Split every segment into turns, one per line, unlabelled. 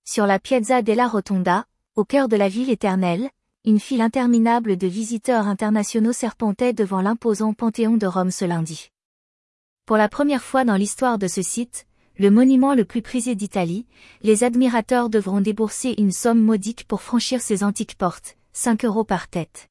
Sur la Piazza della Rotonda, au cœur de la ville éternelle, une file interminable de visiteurs internationaux serpentait devant l'imposant Panthéon de Rome ce lundi. Pour la première fois dans l'histoire de ce site, le monument le plus prisé d'Italie, les admirateurs devront débourser une somme modique pour franchir ces antiques portes, 5 € par tête.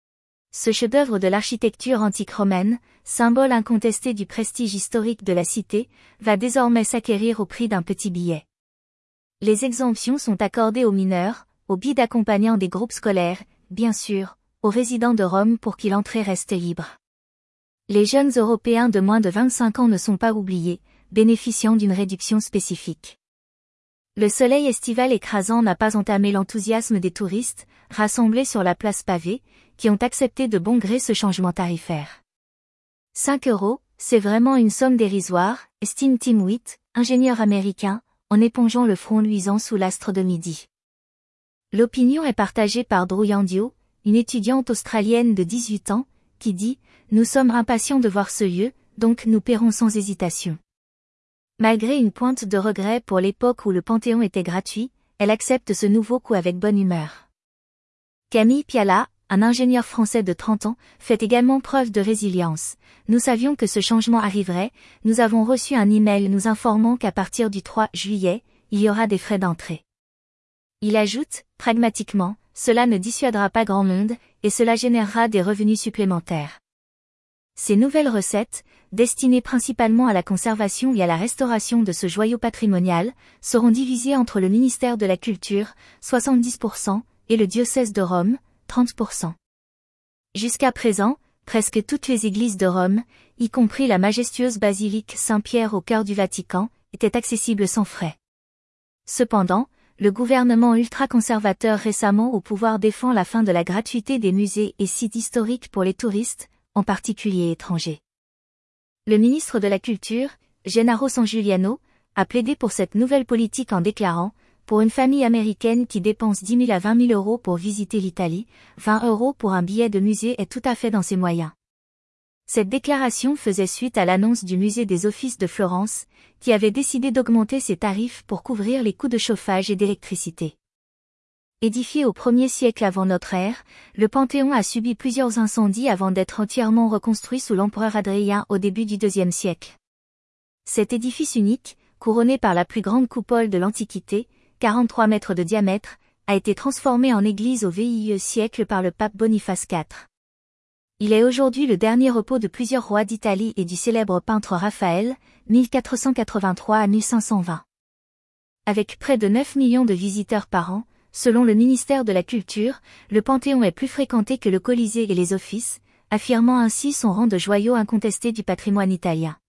Ce chef-d'œuvre de l'architecture antique romaine, symbole incontesté du prestige historique de la cité, va désormais s'acquérir au prix d'un petit billet. Les exemptions sont accordées aux mineurs, aux guides accompagnant des groupes scolaires, bien sûr, aux résidents de Rome pour qui l'entrée reste libre. Les jeunes Européens de moins de 25 ans ne sont pas oubliés, bénéficiant d'une réduction spécifique. Le soleil estival écrasant n'a pas entamé l'enthousiasme des touristes, rassemblés sur la place pavée, qui ont accepté de bon gré ce changement tarifaire. 5 €, c'est vraiment une somme dérisoire, estime Tim Witt, ingénieur américain, en épongeant le front luisant sous l'astre de midi. L'opinion est partagée par Drew Yandio, une étudiante australienne de 18 ans, qui dit « Nous sommes impatients de voir ce lieu, donc nous paierons sans hésitation ». Malgré une pointe de regret pour l'époque où le Panthéon était gratuit, elle accepte ce nouveau coup avec bonne humeur. Camille Piala, un ingénieur français de 30 ans, fait également preuve de résilience. Nous savions que ce changement arriverait, nous avons reçu un email nous informant qu'à partir du 3 juillet, il y aura des frais d'entrée. Il ajoute, pragmatiquement, cela ne dissuadera pas grand monde, et cela générera des revenus supplémentaires. Ces nouvelles recettes, destinées principalement à la conservation et à la restauration de ce joyau patrimonial, seront divisées entre le ministère de la Culture, 70%, et le diocèse de Rome, 30%. Jusqu'à présent, presque toutes les églises de Rome, y compris la majestueuse basilique Saint-Pierre au cœur du Vatican, étaient accessibles sans frais. Cependant, le gouvernement ultra-conservateur récemment au pouvoir défend la fin de la gratuité des musées et sites historiques pour les touristes, en particulier étrangers. Le ministre de la Culture, Gennaro San Giuliano, a plaidé pour cette nouvelle politique en déclarant « Pour une famille américaine qui dépense 10 000 à 20 000 € pour visiter l'Italie, 20 € pour un billet de musée est tout à fait dans ses moyens. » Cette déclaration faisait suite à l'annonce du musée des Offices de Florence, qui avait décidé d'augmenter ses tarifs pour couvrir les coûts de chauffage et d'électricité. Édifié au 1er siècle avant notre ère, le Panthéon a subi plusieurs incendies avant d'être entièrement reconstruit sous l'empereur Hadrien au début du IIe siècle. Cet édifice unique, couronné par la plus grande coupole de l'Antiquité, 43 mètres de diamètre, a été transformé en église au VIe siècle par le pape Boniface IV. Il est aujourd'hui le dernier repos de plusieurs rois d'Italie et du célèbre peintre Raphaël, 1483 à 1520. Avec près de 9 millions de visiteurs par an, selon le ministère de la Culture, le Panthéon est plus fréquenté que le Colisée et les Offices, affirmant ainsi son rang de joyau incontesté du patrimoine italien.